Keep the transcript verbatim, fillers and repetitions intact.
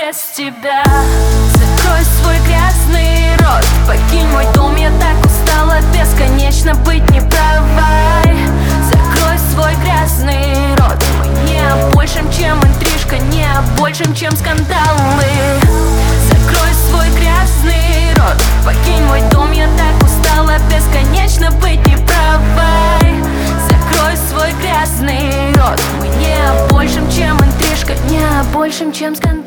без тебя. Закрой свой грязный рот, покинь мой дом, я так устала бесконечно быть неправой. Закрой свой грязный рот, мы не о большем, чем интрижка, не о большем, чем скандалы. Закрой свой грязный рот, покинь мой дом, я так устала бесконечно быть неправой. Закрой свой грязный рот, мы не о большем, чем интрижка, не о большем, чем скандал.